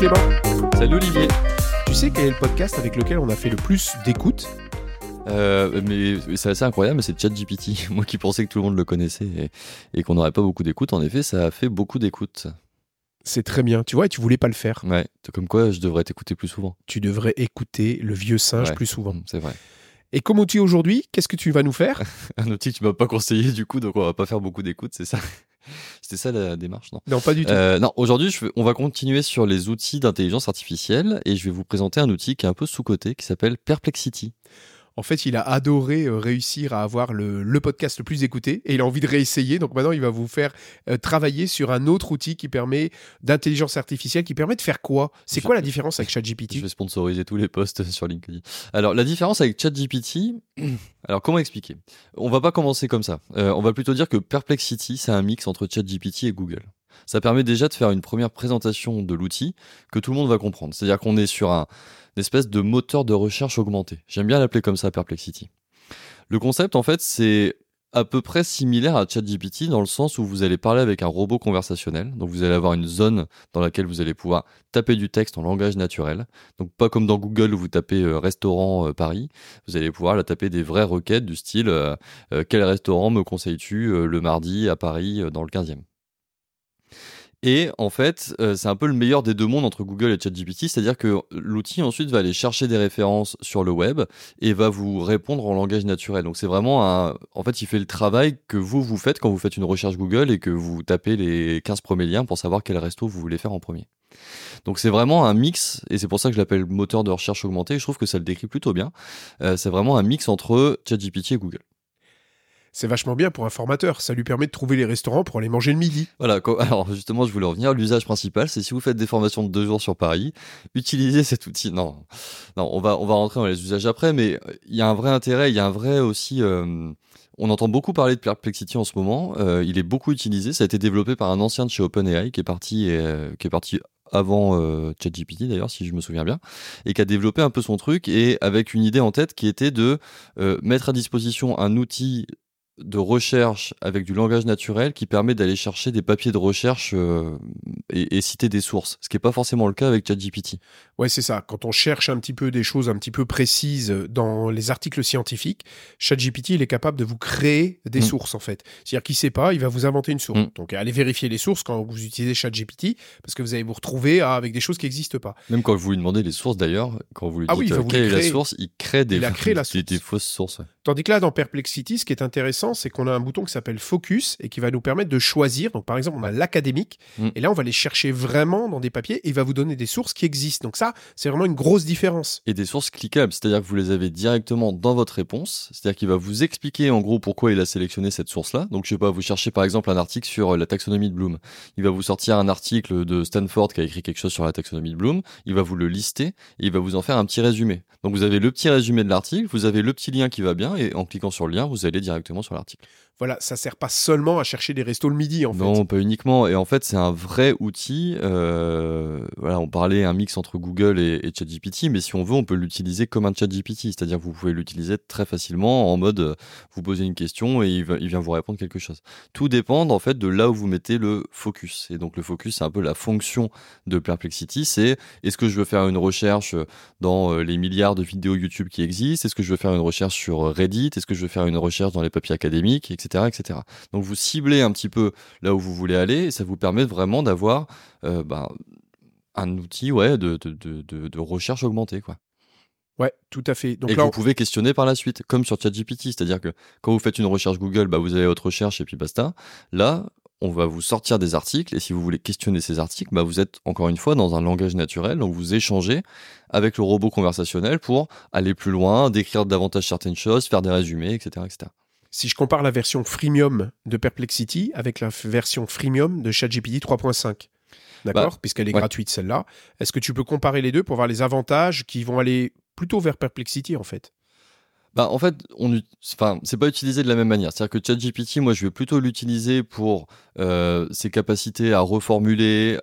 Clément. Salut Olivier. Tu sais quel est le podcast avec lequel on a fait le plus d'écoutes ? Mais c'est assez incroyable, mais c'est ChatGPT. Moi qui pensais que tout le monde le connaissait et qu'on n'aurait pas beaucoup d'écoutes, en effet, ça a fait beaucoup d'écoutes. C'est très bien, tu vois, et tu voulais pas le faire. Ouais, comme quoi je devrais t'écouter plus souvent. Tu devrais écouter le vieux singe plus souvent. C'est vrai. Et comme outil aujourd'hui, qu'est-ce que tu vas nous faire ? Un outil que tu m'as pas conseillé du coup, donc on va pas faire beaucoup d'écoutes, c'est ça. C'était ça la démarche, non ? Non, pas du tout. Non, aujourd'hui, on va continuer sur les outils d'intelligence artificielle et je vais vous présenter un outil qui est un peu sous-coté, qui s'appelle Perplexity. En fait, il a adoré réussir à avoir le podcast le plus écouté et il a envie de réessayer. Donc maintenant, il va vous faire travailler sur un autre outil qui permet d'intelligence artificielle, qui permet de faire quoi ? C'est quoi la différence avec ChatGPT ? Je vais sponsoriser tous les posts sur LinkedIn. Alors, la différence avec ChatGPT, alors comment expliquer ? On va pas commencer comme ça. On va plutôt dire que Perplexity, c'est un mix entre ChatGPT et Google. Ça permet déjà de faire une première présentation de l'outil que tout le monde va comprendre. C'est-à-dire qu'on est sur une espèce de moteur de recherche augmenté. J'aime bien l'appeler comme ça, Perplexity. Le concept, en fait, c'est à peu près similaire à ChatGPT dans le sens où vous allez parler avec un robot conversationnel. Donc, vous allez avoir une zone dans laquelle vous allez pouvoir taper du texte en langage naturel. Donc, pas comme dans Google où vous tapez restaurant Paris. Vous allez pouvoir là, taper des vraies requêtes du style quel restaurant me conseilles-tu le mardi à Paris dans le 15e ? Et en fait, c'est un peu le meilleur des deux mondes entre Google et ChatGPT, c'est-à-dire que l'outil ensuite va aller chercher des références sur le web et va vous répondre en langage naturel. Donc c'est vraiment en fait, il fait le travail que vous faites quand vous faites une recherche Google et que vous tapez les 15 premiers liens pour savoir quel resto vous voulez faire en premier. Donc c'est vraiment un mix, et c'est pour ça que je l'appelle moteur de recherche augmenté, je trouve que ça le décrit plutôt bien. C'est vraiment un mix entre ChatGPT et Google. C'est vachement bien pour un formateur, ça lui permet de trouver les restaurants pour aller manger le midi. Voilà, alors justement, je voulais revenir. L'usage principal, c'est si vous faites des formations de 2 jours sur Paris, utilisez cet outil. Non, on va rentrer dans les usages après, mais il y a un vrai intérêt, il y a un vrai aussi. On entend beaucoup parler de Perplexity en ce moment. Il est beaucoup utilisé. Ça a été développé par un ancien de chez OpenAI qui est parti avant ChatGPT d'ailleurs, si je me souviens bien, et qui a développé un peu son truc et avec une idée en tête qui était de mettre à disposition un outil de recherche avec du langage naturel qui permet d'aller chercher des papiers de recherche et citer des sources, ce qui n'est pas forcément le cas avec ChatGPT. Ouais, c'est ça. Quand on cherche un petit peu des choses un petit peu précises dans les articles scientifiques, ChatGPT, il est capable de vous créer des sources, en fait. C'est-à-dire qu'il ne sait pas, il va vous inventer une source. Donc, allez vérifier les sources quand vous utilisez ChatGPT, parce que vous allez vous retrouver avec des choses qui n'existent pas. Même quand vous lui demandez les sources, d'ailleurs, quand vous lui dites quelle est la source, il crée des fausses sources. Ouais. Tandis que là, dans Perplexity, ce qui est intéressant, c'est qu'on a un bouton qui s'appelle Focus et qui va nous permettre de choisir. Donc, par exemple, on a l'académique, et là, on va aller chercher vraiment dans des papiers et il va vous donner des sources qui existent. Donc ça, c'est vraiment une grosse différence. Et des sources cliquables, c'est-à-dire que vous les avez directement dans votre réponse, c'est-à-dire qu'il va vous expliquer en gros pourquoi il a sélectionné cette source-là. Donc je sais pas, vous cherchez par exemple un article sur la taxonomie de Bloom. Il va vous sortir un article de Stanford qui a écrit quelque chose sur la taxonomie de Bloom, il va vous le lister et il va vous en faire un petit résumé. Donc vous avez le petit résumé de l'article, vous avez le petit lien qui va bien et en cliquant sur le lien, vous allez directement sur l'article. Voilà, ça sert pas seulement à chercher des restos le midi, en fait. Non, pas uniquement. Et en fait, c'est un vrai outil. Voilà, on parlait un mix entre Google et ChatGPT, mais si on veut, on peut l'utiliser comme un ChatGPT. C'est-à-dire que vous pouvez l'utiliser très facilement en mode, vous posez une question et il vient vous répondre quelque chose. Tout dépend, en fait, de là où vous mettez le focus. Et donc, le focus, c'est un peu la fonction de Perplexity. C'est, est-ce que je veux faire une recherche dans les milliards de vidéos YouTube qui existent? Est-ce que je veux faire une recherche sur Reddit? Est-ce que je veux faire une recherche dans les papiers académiques, etc., etc. Donc vous ciblez un petit peu là où vous voulez aller et ça vous permet vraiment d'avoir un outil de recherche augmentée, quoi. Ouais, tout à fait. Donc et là, vous pouvez questionner par la suite, comme sur ChatGPT, c'est-à-dire que quand vous faites une recherche Google, vous avez votre recherche et puis basta. Là, on va vous sortir des articles et si vous voulez questionner ces articles, vous êtes encore une fois dans un langage naturel, donc vous échangez avec le robot conversationnel pour aller plus loin, décrire davantage certaines choses, faire des résumés, etc., etc. Si je compare la version freemium de Perplexity avec la version freemium de ChatGPT 3.5, d'accord, puisqu'elle est gratuite celle-là, est-ce que tu peux comparer les deux pour voir les avantages qui vont aller plutôt vers Perplexity en fait ? En fait, c'est pas utilisé de la même manière. C'est-à-dire que ChatGPT, moi, je vais plutôt l'utiliser pour ses capacités à reformuler,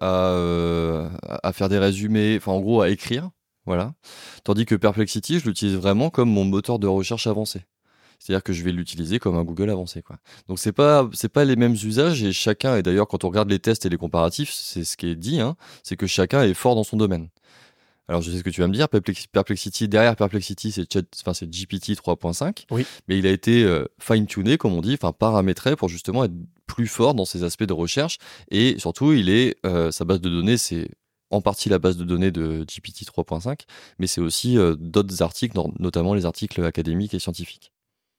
à faire des résumés, en gros, à écrire, voilà. Tandis que Perplexity, je l'utilise vraiment comme mon moteur de recherche avancé. C'est-à-dire que je vais l'utiliser comme un Google avancé, quoi. Donc c'est pas les mêmes usages et chacun, et d'ailleurs quand on regarde les tests et les comparatifs, c'est ce qui est dit, hein, c'est que chacun est fort dans son domaine. Alors, je sais ce que tu vas me dire. Perplexity, derrière Perplexity, c'est GPT 3.5. Oui. Mais il a été fine-tuné, comme on dit, paramétré pour justement être plus fort dans ses aspects de recherche. Et surtout, sa base de données, c'est en partie la base de données de GPT 3.5, mais c'est aussi d'autres articles, notamment les articles académiques et scientifiques.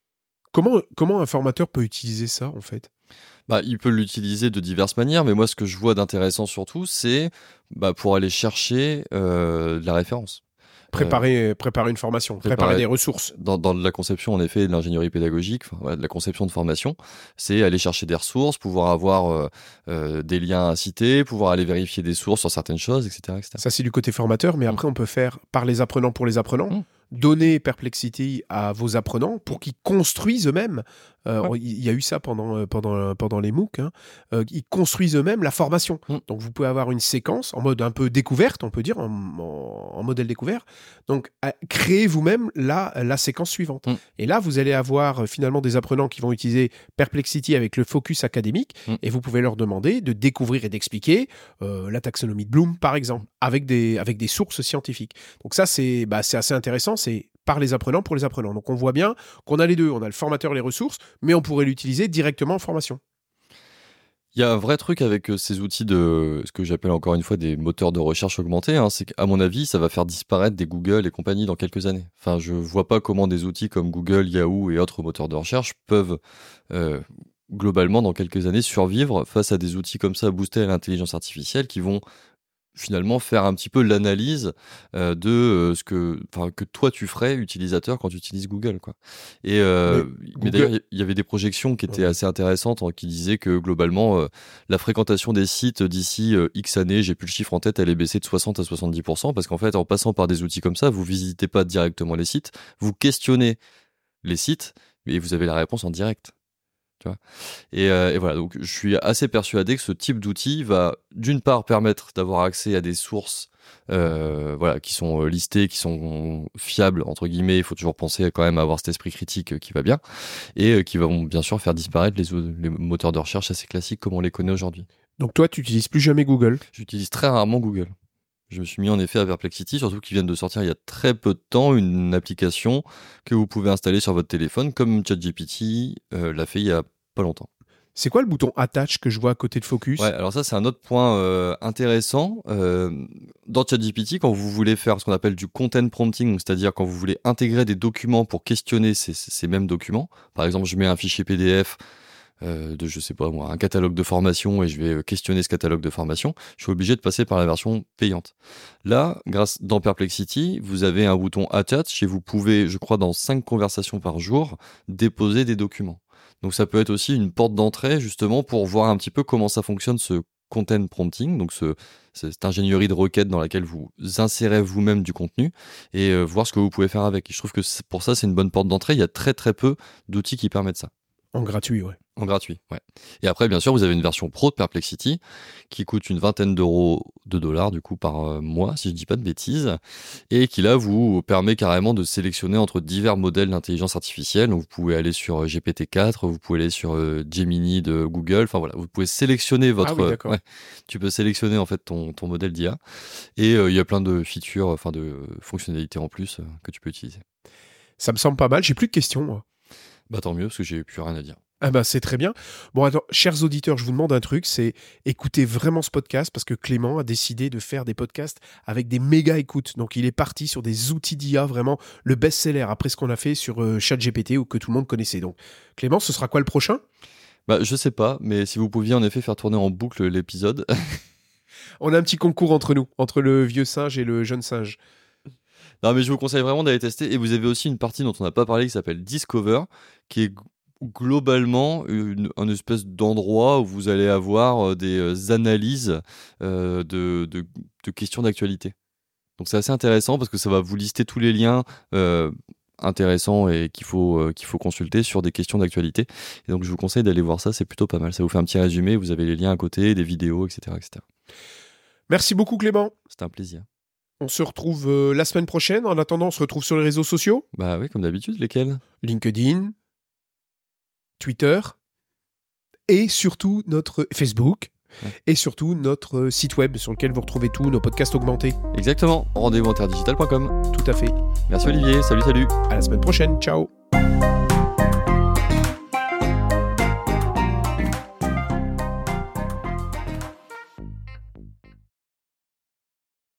Comment un formateur peut utiliser ça, en fait ? Il peut l'utiliser de diverses manières, mais moi, ce que je vois d'intéressant surtout, c'est pour aller chercher de la référence. Préparer une formation, préparer des ressources. Dans la conception, en effet, de l'ingénierie pédagogique, de la conception de formation, c'est aller chercher des ressources, pouvoir avoir des liens à citer, pouvoir aller vérifier des sources sur certaines choses, etc. etc. Ça, c'est du côté formateur, mais après, on peut faire par les apprenants pour les apprenants. Donner Perplexity à vos apprenants pour qu'ils construisent eux-mêmes. Il y a eu ça pendant les MOOC. Ils construisent eux-mêmes la formation. Donc, vous pouvez avoir une séquence en mode un peu découverte, on peut dire, en modèle découvert. Donc, créez vous-même la séquence suivante. Et là, vous allez avoir finalement des apprenants qui vont utiliser Perplexity avec le focus académique et vous pouvez leur demander de découvrir et d'expliquer la taxonomie de Bloom, par exemple, avec des sources scientifiques. Donc ça, c'est assez intéressant. C'est par les apprenants pour les apprenants. Donc on voit bien qu'on a les deux. On a le formateur, les ressources, mais on pourrait l'utiliser directement en formation. Il y a un vrai truc avec ces outils de ce que j'appelle encore une fois des moteurs de recherche augmentés, c'est qu'à mon avis, ça va faire disparaître des Google et compagnie dans quelques années. Enfin, je vois pas comment des outils comme Google, Yahoo et autres moteurs de recherche peuvent globalement dans quelques années survivre face à des outils comme ça boostés à l'intelligence artificielle qui vont finalement faire un petit peu l'analyse de ce que toi tu ferais utilisateur quand tu utilises Google, quoi. Et mais d'ailleurs il y avait des projections qui étaient assez intéressantes qui disaient que globalement la fréquentation des sites d'ici X années, j'ai plus le chiffre en tête, elle est baissée de 60 à 70% parce qu'en fait en passant par des outils comme ça, vous visitez pas directement les sites, vous questionnez les sites et vous avez la réponse en direct. Et voilà, donc je suis assez persuadé que ce type d'outil va d'une part permettre d'avoir accès à des sources qui sont listées, qui sont fiables entre guillemets. Il faut toujours penser quand même à avoir cet esprit critique qui va bien et qui vont bien sûr faire disparaître les moteurs de recherche assez classiques comme on les connaît aujourd'hui. Donc toi, tu n'utilises plus jamais Google ? J'utilise très rarement Google. Je me suis mis en effet à Perplexity, surtout qu'ils viennent de sortir il y a très peu de temps une application que vous pouvez installer sur votre téléphone, comme ChatGPT l'a fait il y a pas longtemps. C'est quoi le bouton Attach que je vois à côté de Focus ? Ouais, alors ça c'est un autre point intéressant. Dans ChatGPT, quand vous voulez faire ce qu'on appelle du content prompting, c'est-à-dire quand vous voulez intégrer des documents pour questionner ces mêmes documents, par exemple je mets un fichier PDF de, je sais pas moi, un catalogue de formation et je vais questionner ce catalogue de formation, je suis obligé de passer par la version payante. Là, dans Perplexity, vous avez un bouton Attach et vous pouvez, je crois, dans 5 conversations par jour, déposer des documents. Donc ça peut être aussi une porte d'entrée justement pour voir un petit peu comment ça fonctionne ce content prompting, donc cette ingénierie de requête dans laquelle vous insérez vous-même du contenu et voir ce que vous pouvez faire avec. Et je trouve que pour ça c'est une bonne porte d'entrée. Il y a très très peu d'outils qui permettent ça. En gratuit, ouais. En gratuit, ouais. Et après, bien sûr, vous avez une version pro de Perplexity qui coûte une vingtaine de dollars du coup par mois, si je dis pas de bêtises, et qui là vous permet carrément de sélectionner entre divers modèles d'intelligence artificielle. Donc, vous pouvez aller sur GPT-4, vous pouvez aller sur Gemini de Google. Enfin voilà, vous pouvez sélectionner votre. Ah oui, d'accord. Tu peux sélectionner en fait ton modèle d'IA, et il y a plein de features, de fonctionnalités en plus que tu peux utiliser. Ça me semble pas mal. J'ai plus de questions, moi. Bah tant mieux, parce que j'ai plus rien à dire. Ah bah c'est très bien. Bon, attends, chers auditeurs, je vous demande un truc, c'est écoutez vraiment ce podcast parce que Clément a décidé de faire des podcasts avec des méga écoutes. Donc il est parti sur des outils d'IA, vraiment le best-seller après ce qu'on a fait sur ChatGPT ou que tout le monde connaissait. Donc Clément, ce sera quoi le prochain ? Je sais pas, mais si vous pouviez en effet faire tourner en boucle l'épisode. On a un petit concours entre nous, entre le vieux singe et le jeune singe. Non, mais je vous conseille vraiment d'aller tester. Et vous avez aussi une partie dont on n'a pas parlé qui s'appelle Discover, qui est globalement un espèce d'endroit où vous allez avoir des analyses de questions d'actualité. Donc c'est assez intéressant parce que ça va vous lister tous les liens intéressants et qu'il faut consulter sur des questions d'actualité. Et donc je vous conseille d'aller voir ça, c'est plutôt pas mal. Ça vous fait un petit résumé, vous avez les liens à côté, des vidéos, etc. etc. Merci beaucoup Clément. C'était un plaisir. On se retrouve la semaine prochaine. En attendant, on se retrouve sur les réseaux sociaux. Bah oui, comme d'habitude, lesquels ? LinkedIn, Twitter et surtout notre Facebook. Et surtout notre site web sur lequel vous retrouvez tous nos podcasts augmentés. Exactement, rendez-vous en terredigital.com. Tout à fait. Merci Olivier, salut. À la semaine prochaine, ciao.